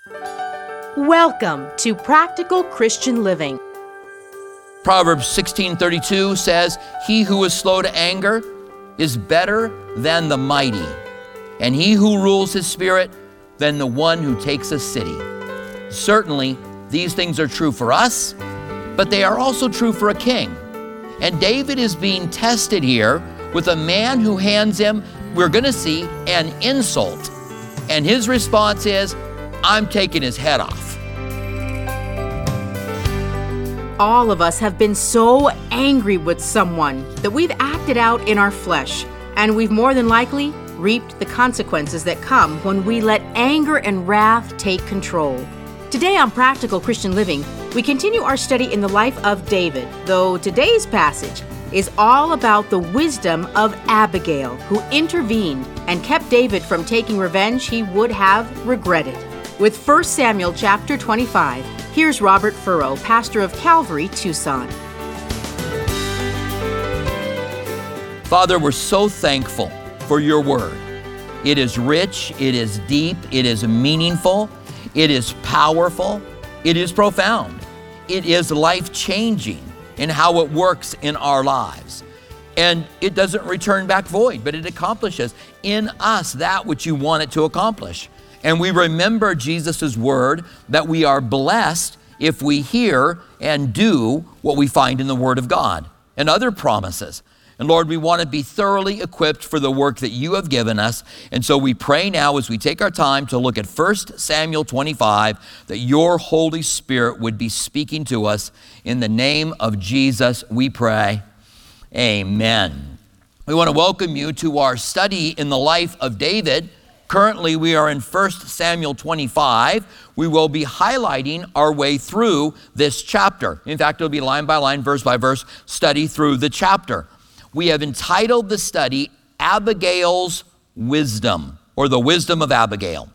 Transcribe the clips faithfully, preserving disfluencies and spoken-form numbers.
Welcome to Practical Christian Living. Proverbs sixteen thirty-two says, "He who is slow to anger is better than the mighty, and he who rules his spirit than the one who takes a city." Certainly, these things are true for us, but they are also true for a king. And David is being tested here with a man who hands him, we're going to see, an insult. And his response is, "I'm taking his head off." All of us have been so angry with someone that we've acted out in our flesh, and we've more than likely reaped the consequences that come when we let anger and wrath take control. Today on Practical Christian Living, we continue our study in the life of David, though today's passage is all about the wisdom of Abigail, who intervened and kept David from taking revenge he would have regretted. With First Samuel chapter twenty-five, here's Robert Furrow, pastor of Calvary, Tucson. Father, we're so thankful for your word. It is rich, it is deep, it is meaningful, it is powerful, it is profound. It is life-changing in how it works in our lives. And it doesn't return back void, but it accomplishes in us that which you want it to accomplish. And we remember Jesus' word that we are blessed if we hear and do what we find in the Word of God and other promises. And Lord, we want to be thoroughly equipped for the work that you have given us. And so we pray now as we take our time to look at First Samuel twenty-five, that your Holy Spirit would be speaking to us. In the name of Jesus, we pray. Amen. We want to welcome you to our study in the life of David. Currently, we are in First Samuel twenty-five. We will be highlighting our way through this chapter. In fact, it'll be line by line, verse by verse study through the chapter. We have entitled the study, Abigail's Wisdom, or the Wisdom of Abigail,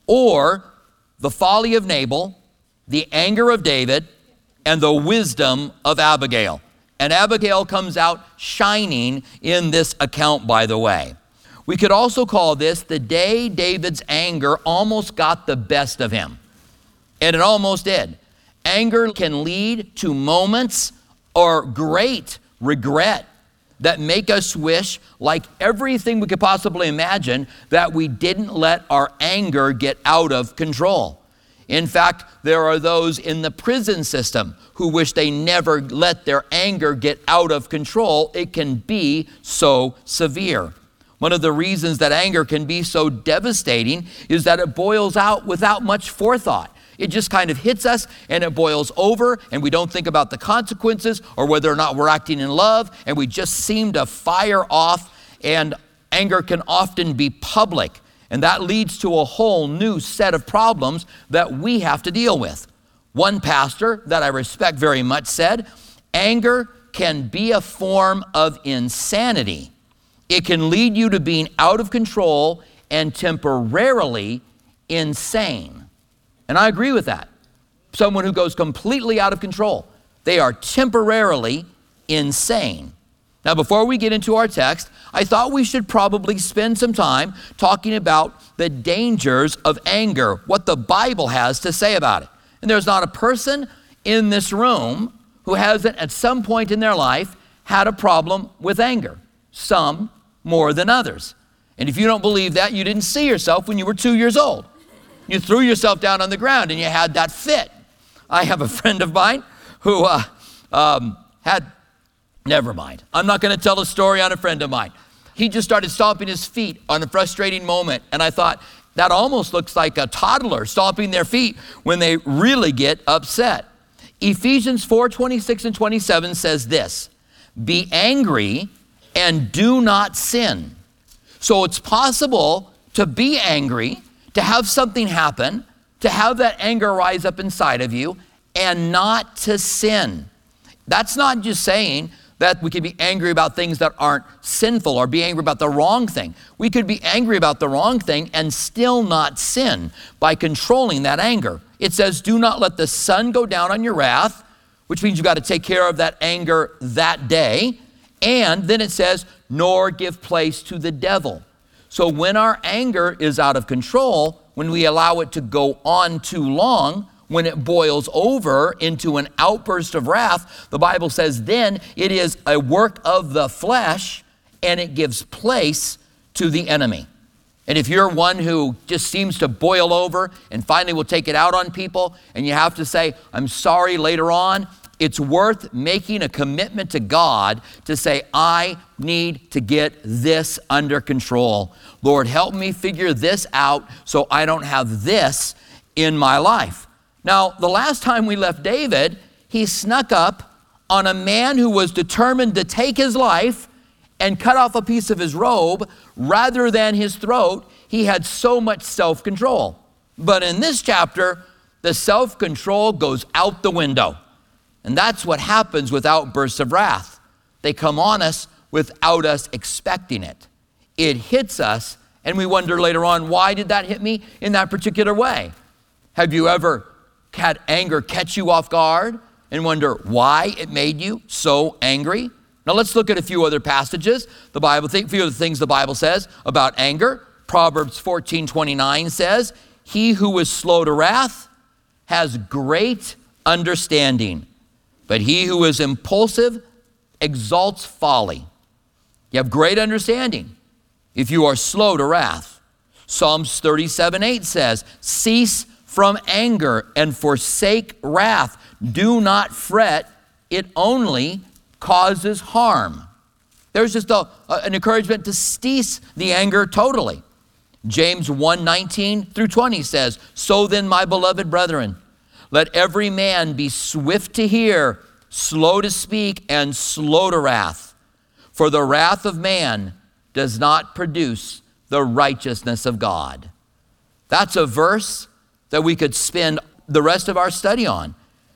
or the Folly of Nabal, the Anger of David, and the Wisdom of Abigail. And Abigail comes out shining in this account, by the way. We could also call this the day David's anger almost got the best of him. And it almost did. Anger can lead to moments or great regret that make us wish, like everything we could possibly imagine, that we didn't let our anger get out of control. In fact, there are those in the prison system who wish they never let their anger get out of control. It can be so severe. One of the reasons that anger can be so devastating is that it boils out without much forethought. It just kind of hits us and it boils over, and we don't think about the consequences or whether or not we're acting in love, and we just seem to fire off, and anger can often be public. And that leads to a whole new set of problems that we have to deal with. One pastor that I respect very much said, anger can be a form of insanity. It can lead you to being out of control and temporarily insane. And I agree with that. Someone who goes completely out of control, they are temporarily insane. Now, before we get into our text, I thought we should probably spend some time talking about the dangers of anger, what the Bible has to say about it. And there's not a person in this room who hasn't at some point in their life had a problem with anger. Some more than others. And if you don't believe that, you didn't see yourself when you were two years old. You threw yourself down on the ground and you had that fit. I have a friend of mine who uh, um, had, never mind. I'm not going to tell a story on a friend of mine. He just started stomping his feet on a frustrating moment. And I thought, that almost looks like a toddler stomping their feet when they really get upset. Ephesians four twenty-six and twenty-seven says this, "Be angry and do not sin." So it's possible to be angry, to have something happen, to have that anger rise up inside of you, and not to sin. That's not just saying that we can be angry about things that aren't sinful or be angry about the wrong thing. We could be angry about the wrong thing and still not sin by controlling that anger. It says, do not let the sun go down on your wrath, which means you've got to take care of that anger that day. And then it says, nor give place to the devil. So when our anger is out of control, when we allow it to go on too long, when it boils over into an outburst of wrath, the Bible says then it is a work of the flesh and it gives place to the enemy. And if you're one who just seems to boil over and finally will take it out on people, and you have to say, I'm sorry later on, it's worth making a commitment to God to say, I need to get this under control. Lord, help me figure this out so I don't have this in my life. Now, the last time we left David, he snuck up on a man who was determined to take his life and cut off a piece of his robe rather than his throat. He had so much self-control. But in this chapter, the self-control goes out the window. And that's what happens with outbursts of wrath. They come on us without us expecting it. It hits us, and we wonder later on, why did that hit me in that particular way? Have you ever had anger catch you off guard and wonder why it made you so angry? Now let's look at a few other passages. The Bible, a few of the things the Bible says about anger. Proverbs fourteen twenty-nine says, he who is slow to wrath has great understanding, but he who is impulsive exalts folly. You have great understanding if you are slow to wrath. Psalms thirty-seven eight says, cease from anger and forsake wrath. Do not fret, it only causes harm. There's just a, a, an encouragement to cease the anger totally. James one nineteen through twenty says, so then, my beloved brethren, let every man be swift to hear, slow to speak, and slow to wrath. For the wrath of man does not produce the righteousness of God. That's a verse that we could spend the rest of our study on.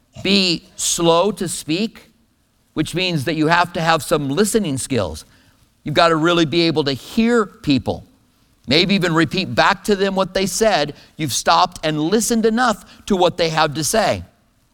Be slow to speak, which means that you have to have some listening skills. You've got to really be able to hear people. Maybe even repeat back to them what they said. You've stopped and listened enough to what they have to say.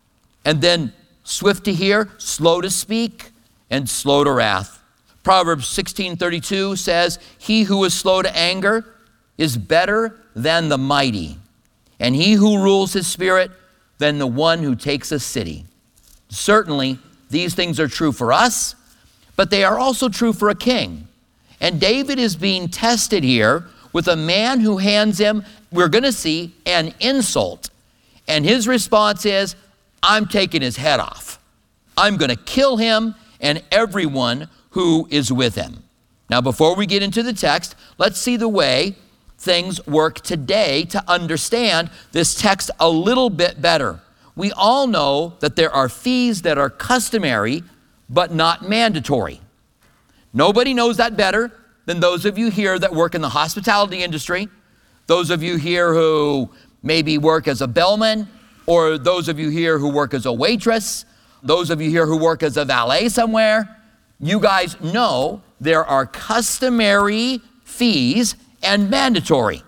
And then swift to hear, slow to speak, and slow to wrath. Proverbs sixteen thirty-two says, he who is slow to anger is better than the mighty, and he who rules his spirit than the one who takes a city. Certainly, these things are true for us, but they are also true for a king. And David is being tested here with a man who hands him, we're going to see, an insult. And his response is, I'm taking his head off. I'm going to kill him and everyone who is with him. Now, before we get into the text, let's see the way things work today to understand this text a little bit better. We all know that there are fees that are customary but not mandatory. Nobody knows that better than those of you here that work in the hospitality industry, those of you here who maybe work as a bellman, or those of you here who work as a waitress, those of you here who work as a valet somewhere. You guys know there are customary fees and mandatory.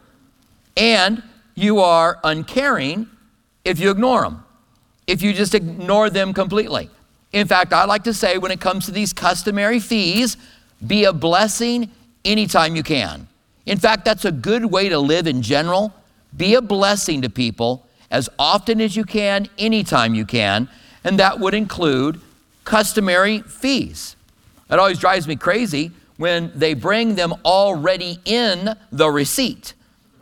And you are uncaring if you ignore them, if you just ignore them completely. In fact, I like to say when it comes to these customary fees, be a blessing anytime you can. In fact, that's a good way to live in general. Be a blessing to people as often as you can, anytime you can, and that would include customary fees. It always drives me crazy when they bring them already in the receipt.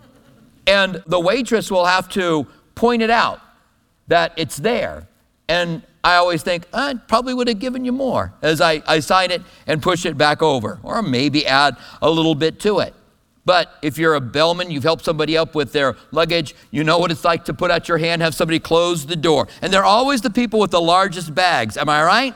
And the waitress will have to point it out that it's there. And I always think, I probably would have given you more as I, I sign it and push it back over, or maybe add a little bit to it. But if you're a bellman, you've helped somebody up with their luggage, you know what it's like to put out your hand, have somebody close the door. And they're always the people with the largest bags, am I right?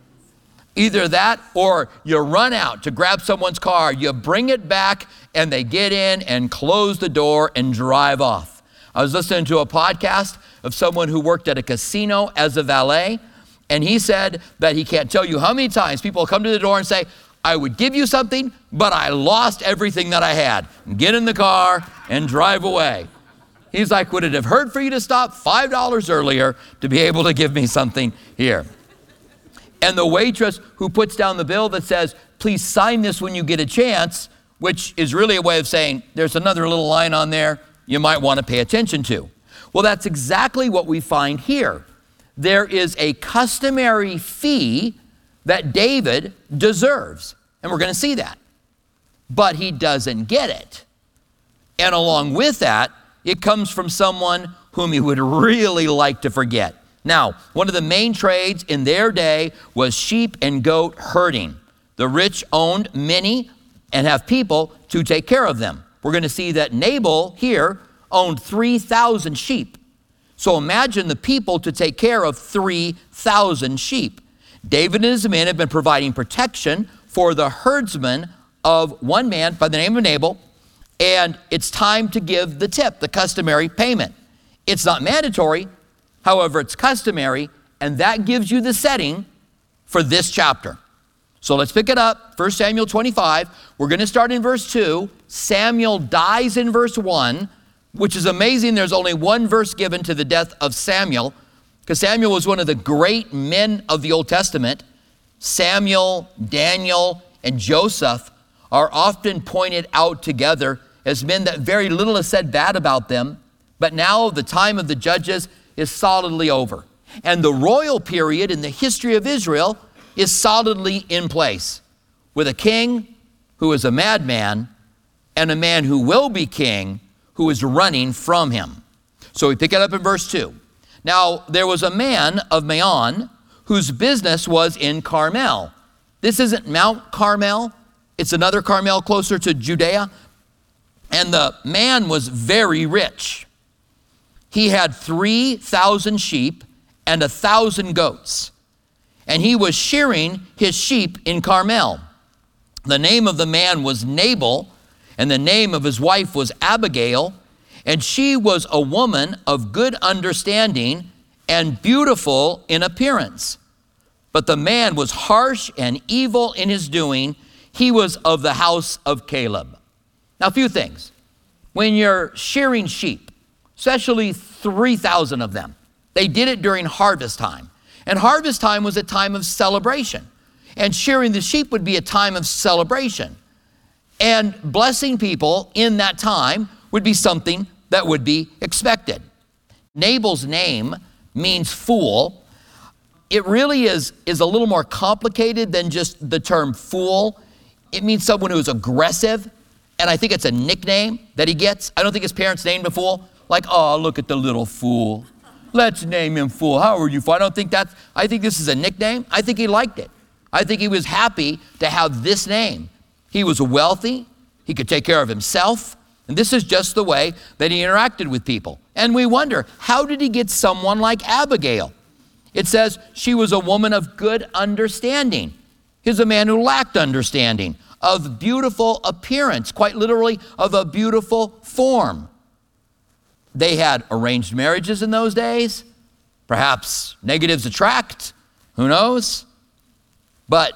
Either that or you run out to grab someone's car, you bring it back, and they get in and close the door and drive off. I was listening to a podcast of someone who worked at a casino as a valet, and he said that he can't tell you how many times people come to the door and say, I would give you something, but I lost everything that I had. Get in the car and drive away. He's like, would it have hurt for you to stop five dollars earlier to be able to give me something here? And the waitress who puts down the bill that says, please sign this when you get a chance, which is really a way of saying, there's another little line on there, you might want to pay attention to. Well, that's exactly what we find here. There is a customary fee that David deserves, and we're going to see that. But he doesn't get it. And along with that, it comes from someone whom he would really like to forget. Now, one of the main trades in their day was sheep and goat herding. The rich owned many and have people to take care of them. We're going to see that Nabal here owned three thousand sheep. So imagine the people to take care of three thousand sheep. David and his men have been providing protection for the herdsmen of one man by the name of Nabal, and it's time to give the tip, the customary payment. It's not mandatory, however, it's customary, and that gives you the setting for this chapter. So let's pick it up, First Samuel twenty-five. We're going to start in verse two. Samuel dies in verse one, which is amazing. There's only one verse given to the death of Samuel, because Samuel was one of the great men of the Old Testament. Samuel, Daniel, and Joseph are often pointed out together as men that very little is said bad about them, but now the time of the judges is solidly over. And the royal period in the history of Israel is solidly in place, with a king who is a madman and a man who will be king who is running from him. So we pick it up in verse two. Now, there was a man of Maon whose business was in Carmel. This isn't Mount Carmel. It's another Carmel closer to Judea. And the man was very rich. He had three thousand sheep and a thousand goats. And he was shearing his sheep in Carmel. The name of the man was Nabal, and the name of his wife was Abigail. And she was a woman of good understanding and beautiful in appearance. But the man was harsh and evil in his doing. He was of the house of Caleb. Now, a few things. When you're shearing sheep, especially three thousand of them, they did it during harvest time. And harvest time was a time of celebration. And shearing the sheep would be a time of celebration. And blessing people in that time would be something that would be expected. Nabal's name means fool. It really is, is a little more complicated than just the term fool. It means someone who is aggressive. And I think it's a nickname that he gets. I don't think his parents named him fool. Like, oh, look at the little fool. Let's name him fool. How are you fool? I don't think that's, I think this is a nickname. I think he liked it. I think he was happy to have this name. He was wealthy. He could take care of himself. And this is just the way that he interacted with people. And we wonder, how did he get someone like Abigail? It says she was a woman of good understanding. He's a man who lacked understanding, of beautiful appearance, quite literally of a beautiful form. They had arranged marriages in those days. Perhaps negatives attract, who knows? But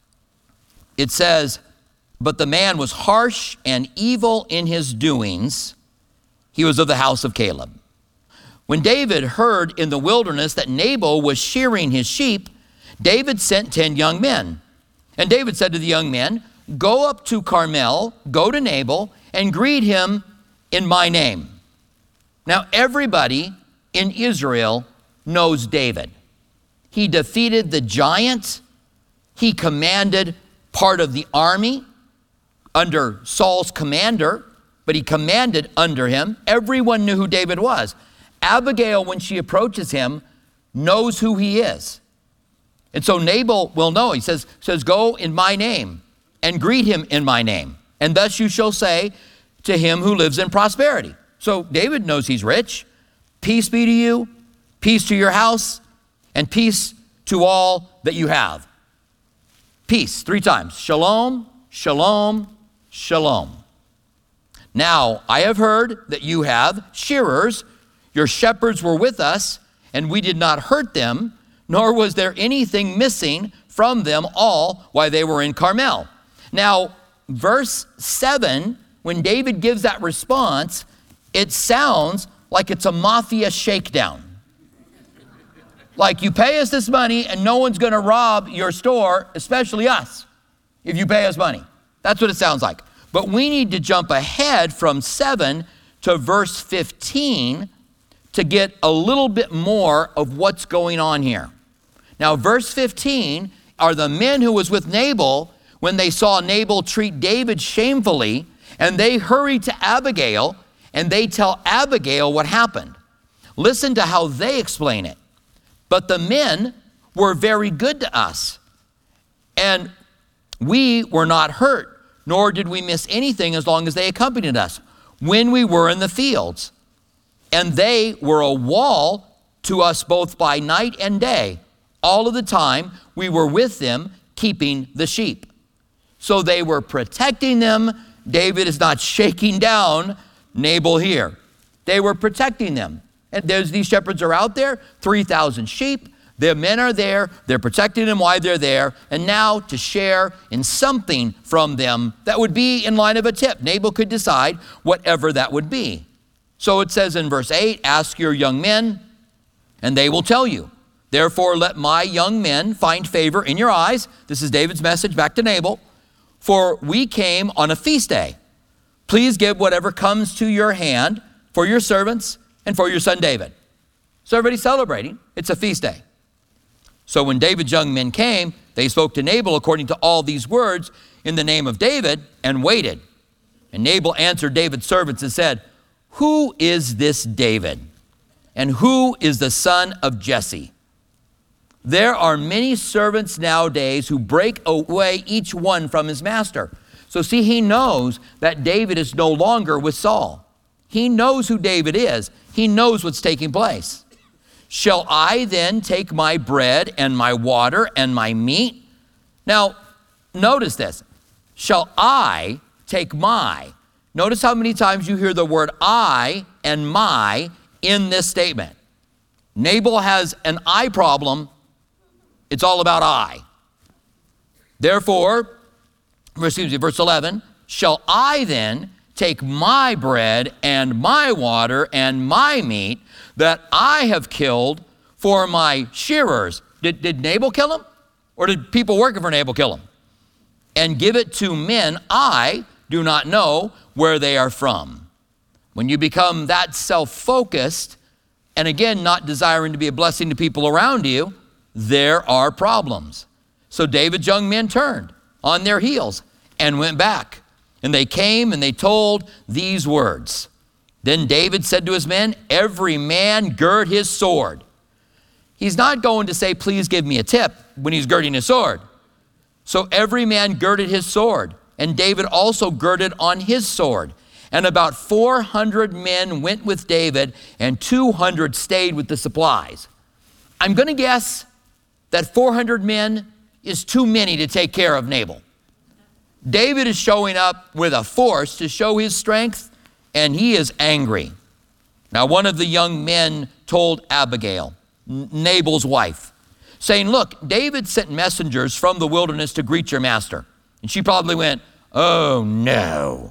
it says, but the man was harsh and evil in his doings. He was of the house of Caleb. When David heard in the wilderness that Nabal was shearing his sheep, David sent ten young men. And David said to the young men, go up to Carmel, go to Nabal, and greet him in my name. Now, everybody in Israel knows David. He defeated the giant. He commanded part of the army under Saul's commander, but he commanded under him. Everyone knew who David was. Abigail, when she approaches him, knows who he is. And so Nabal will know. He says, says, go in my name and greet him in my name. And thus you shall say to him who lives in prosperity. So David knows he's rich. Peace be to you, peace to your house, and peace to all that you have. Peace, three times. Shalom, shalom, shalom. Now, I have heard that you have shearers. Your shepherds were with us, and we did not hurt them, nor was there anything missing from them all while they were in Carmel. Now, verse seven, when David gives that response, it sounds like it's a mafia shakedown. Like, you pay us this money and no one's going to rob your store, especially us, if you pay us money. That's what it sounds like. But we need to jump ahead from seven to to verse fifteen to get a little bit more of what's going on here. Now, verse fifteen are the men who was with Nabal when they saw Nabal treat David shamefully, and they hurry to Abigail, and they tell Abigail what happened. Listen to how they explain it. But the men were very good to us, and we were not hurt, nor did we miss anything as long as they accompanied us when we were in the fields. And they were a wall to us both by night and day, all of the time we were with them keeping the sheep. So they were protecting them. David is not shaking down Nabal here. They were protecting them. And there's these shepherds are out there, three thousand sheep. Their men are there. They're protecting them while they're there. And now to share in something from them that would be in line of a tip. Nabal could decide whatever that would be. So it says in verse eight, ask your young men, and they will tell you. Therefore, let my young men find favor in your eyes. This is David's message back to Nabal. For we came on a feast day. Please give whatever comes to your hand for your servants and for your son David. So everybody's celebrating. It's a feast day. So when David's young men came, they spoke to Nabal according to all these words in the name of David and waited. And Nabal answered David's servants and said, who is this David? And who is the son of Jesse? There are many servants nowadays who break away each one from his master. So see, he knows that David is no longer with Saul. He knows who David is. He knows what's taking place. Shall I then take my bread and my water and my meat? Now, notice this. Shall I take my? Notice how many times you hear the word I and my in this statement. Nabal has an I problem. It's all about I. Therefore, excuse me, verse eleven, shall I then take my bread and my water and my meat that I have killed for my shearers? Did, did Nabal kill him? Or did people working for Nabal kill him? And give it to men I do not know where they are from. When you become that self-focused, and again, not desiring to be a blessing to people around you, there are problems. So David's young men turned on their heels and went back. And they came and they told these words. Then David said to his men, every man gird his sword. He's not going to say, please give me a tip when he's girding his sword. So every man girded his sword, and David also girded on his sword. And about four hundred men went with David, and two hundred stayed with the supplies. I'm going to guess that four hundred men is too many to take care of Nabal. David is showing up with a force to show his strength, and he is angry. Now, one of the young men told Abigail, Nabal's wife, saying, look, David sent messengers from the wilderness to greet your master. And she probably went, oh no.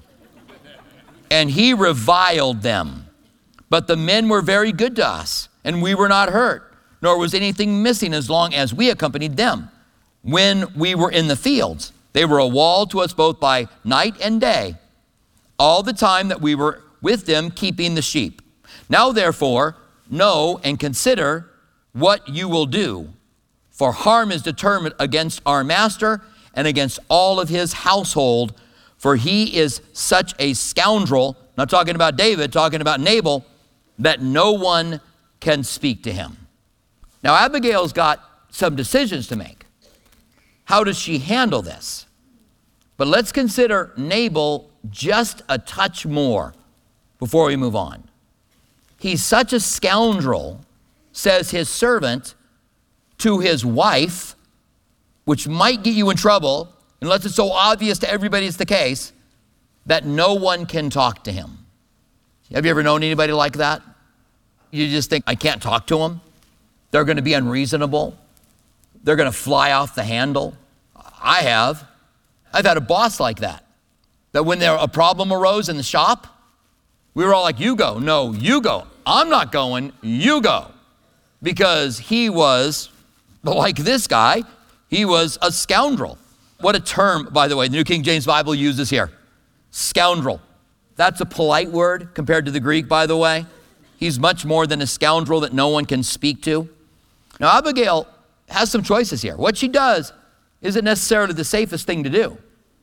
And he reviled them. But the men were very good to us, and we were not hurt, nor was anything missing as long as we accompanied them. When we were in the fields, they were a wall to us both by night and day, all the time that we were with them keeping the sheep. Now therefore, know and consider what you will do, for harm is determined against our master and against all of his household, for he is such a scoundrel, not talking about David, talking about Nabal, that no one can speak to him. Now Abigail's got some decisions to make. How does she handle this? But let's consider Nabal just a touch more before we move on. He's such a scoundrel, says his servant to his wife, which might get you in trouble, unless it's so obvious to everybody it's the case, that no one can talk to him. Have you ever known anybody like that? You just think, I can't talk to them. They're going to be unreasonable. They're going to fly off the handle. I have. I've had a boss like that. That when there a problem arose in the shop, we were all like, you go. No, you go. I'm not going. You go. Because he was, like this guy, he was a scoundrel. What a term, by the way, the New King James Bible uses here. Scoundrel. That's a polite word compared to the Greek, by the way. He's much more than a scoundrel that no one can speak to. Now, Abigail has some choices here. What she does isn't necessarily the safest thing to do.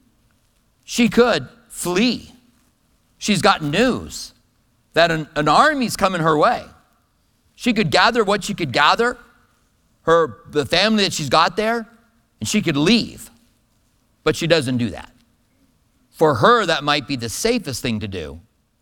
She could flee. She's got news that an, an army's coming her way. She could gather what she could gather, her the family that she's got there, and she could leave. But she doesn't do that. For her, that might be the safest thing to do.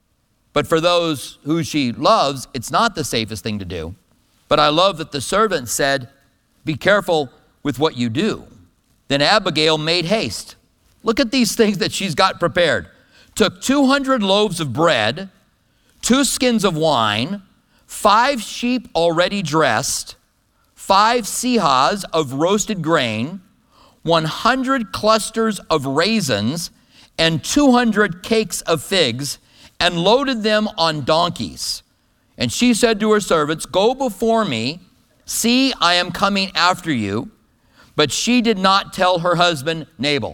But for those who she loves, it's not the safest thing to do. But I love that the servant said, be careful with what you do. Then Abigail made haste. Look at these things that she's got prepared. Took two hundred loaves of bread, two skins of wine, five sheep already dressed, five sehas of roasted grain, one hundred clusters of raisins, and two hundred cakes of figs, and loaded them on donkeys. And she said to her servants, go before me, see, I am coming after you. But she did not tell her husband, Nabal.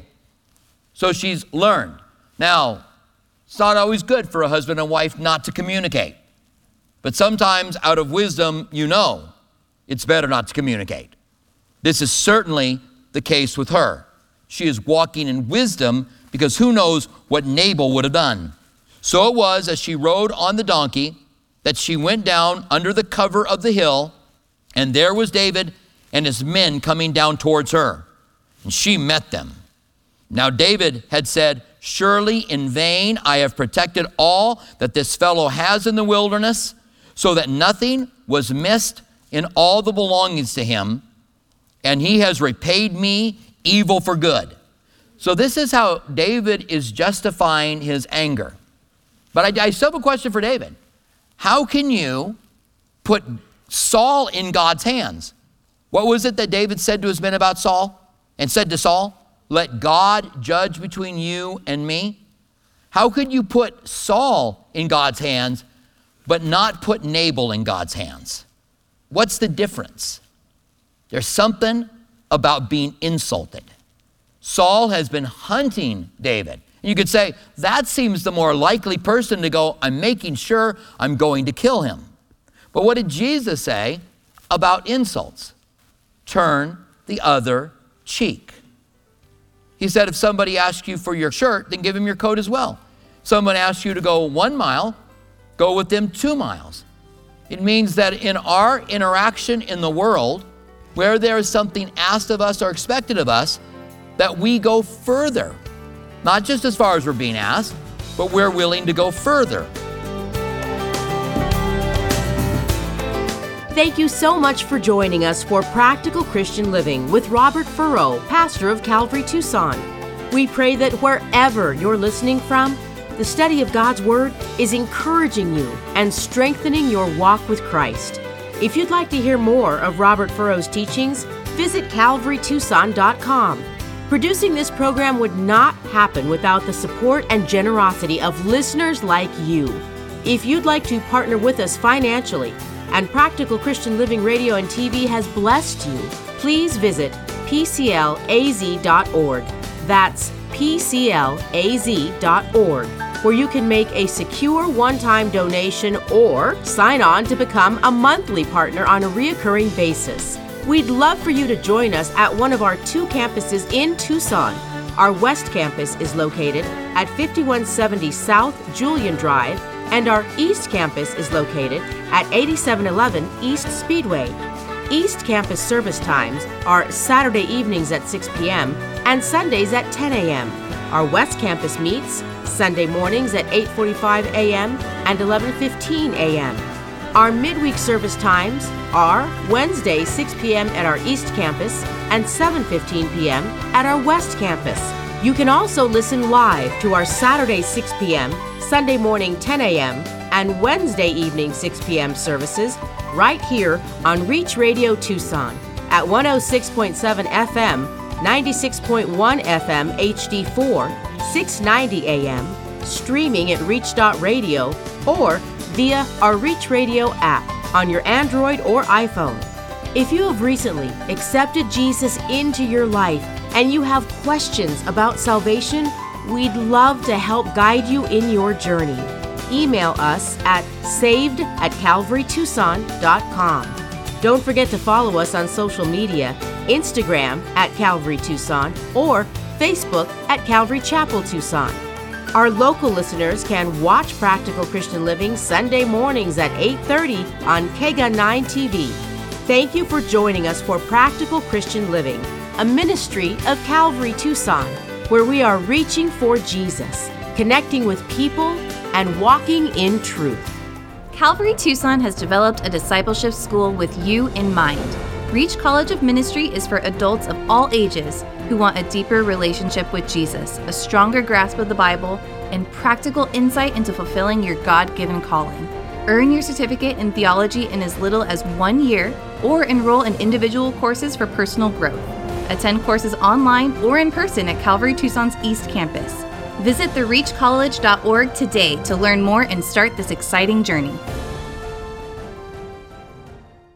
So she's learned. Now, it's not always good for a husband and wife not to communicate. But sometimes out of wisdom, you know, it's better not to communicate. This is certainly the case with her. She is walking in wisdom because who knows what Nabal would have done. So it was as she rode on the donkey that she went down under the cover of the hill, and there was David and his men coming down towards her. And she met them. Now David had said, surely in vain I have protected all that this fellow has in the wilderness, so that nothing was missed in all the belongings to him, and he has repaid me evil for good. So this is how David is justifying his anger. But I, I still have a question for David. How can you put Saul in God's hands? What was it that David said to his men about Saul? And said to Saul, let God judge between you and me? How could you put Saul in God's hands, but not put Nabal in God's hands? What's the difference? There's something about being insulted. Saul has been hunting David. You could say, that seems the more likely person to go, I'm making sure I'm going to kill him. But what did Jesus say about insults? Turn the other cheek. He said, if somebody asks you for your shirt, then give him your coat as well. Someone asks you to go one mile, go with them two miles. It means that in our interaction in the world, where there is something asked of us or expected of us, that we go further. Not just as far as we're being asked, but we're willing to go further. Thank you so much for joining us for Practical Christian Living with Robert Furrow, pastor of Calvary Tucson. We pray that wherever you're listening from, the study of God's Word is encouraging you and strengthening your walk with Christ. If you'd like to hear more of Robert Furrow's teachings, visit calvary tucson dot com. Producing this program would not happen without the support and generosity of listeners like you. If you'd like to partner with us financially, and Practical Christian Living Radio and T V has blessed you, please visit p c l a z dot org. That's p c l a z dot org, where you can make a secure one-time donation or sign on to become a monthly partner on a reoccurring basis. We'd love for you to join us at one of our two campuses in Tucson. Our West Campus is located at fifty-one seventy South Julian Drive, and our East Campus is located at eighty-seven eleven East Speedway. East Campus service times are Saturday evenings at six p.m. and Sundays at ten a.m. Our West Campus meets Sunday mornings at eight forty-five a.m. and eleven fifteen a.m. Our midweek service times are Wednesday six p.m. at our East Campus and seven fifteen p.m. at our West Campus. You can also listen live to our Saturday six p.m., Sunday morning ten a.m., and Wednesday evening six p.m. services right here on Reach Radio Tucson at one oh six point seven F M, ninety-six point one F M H D four, six ninety A M, streaming at reach dot radio, or via our Reach Radio app on your Android or iPhone. If you have recently accepted Jesus into your life and you have questions about salvation, We'd love to help guide you in your journey. Email us at saved at calvary tucson dot com. Don't forget to follow us on social media, Instagram at Calvary Tucson or Facebook at Calvary Chapel Tucson. Our local listeners can watch Practical Christian Living Sunday mornings at eight thirty on K G A nine T V. Thank you for joining us for Practical Christian Living, a ministry of Calvary Tucson, where we are reaching for Jesus, connecting with people, and walking in truth. Calvary Tucson has developed a discipleship school with you in mind. Reach College of Ministry is for adults of all ages who want a deeper relationship with Jesus, a stronger grasp of the Bible, and practical insight into fulfilling your God-given calling. Earn your certificate in theology in as little as one year, or enroll in individual courses for personal growth. Attend courses online or in person at Calvary Tucson's East Campus. Visit the reach college dot org today to learn more and start this exciting journey.